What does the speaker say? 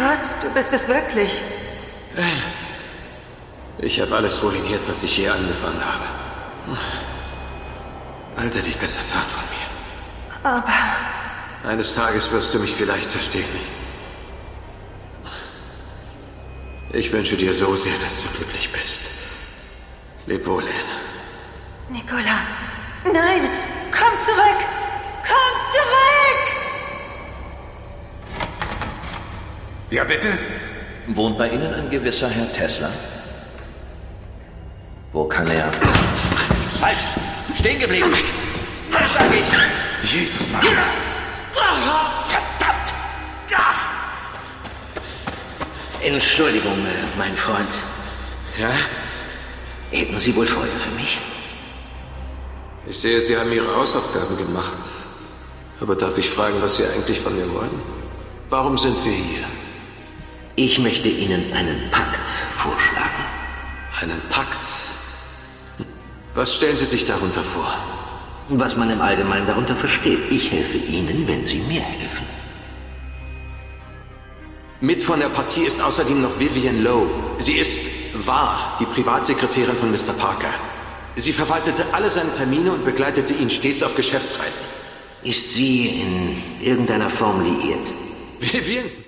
Gott, du bist es wirklich. Ich habe alles ruiniert, was ich je angefangen habe. Halte dich besser fern von mir. Aber... Eines Tages wirst du mich vielleicht verstehen. Ich wünsche dir so sehr, dass du glücklich bist. Leb wohl, Anne. Nicola, nein! Komm zurück! Komm zurück! Ja, bitte? Wohnt bei Ihnen ein gewisser Herr Tesla? Wo kann er... Halt! Stehen geblieben! Was sag ich? Jesus, Maria! Verdammt! Entschuldigung, mein Freund. Ja? Hätten Sie wohl Freude für mich? Ich sehe, Sie haben Ihre Hausaufgaben gemacht. Aber darf ich fragen, was Sie eigentlich von mir wollen? Warum sind wir hier? Ich möchte Ihnen einen Pakt vorschlagen. Einen Pakt? Was stellen Sie sich darunter vor? Was man im Allgemeinen darunter versteht. Ich helfe Ihnen, wenn Sie mir helfen. Mit von der Partie ist außerdem noch Vivian Lowe. Sie war die Privatsekretärin von Mr. Parker. Sie verwaltete alle seine Termine und begleitete ihn stets auf Geschäftsreisen. Ist sie in irgendeiner Form liiert? Vivian?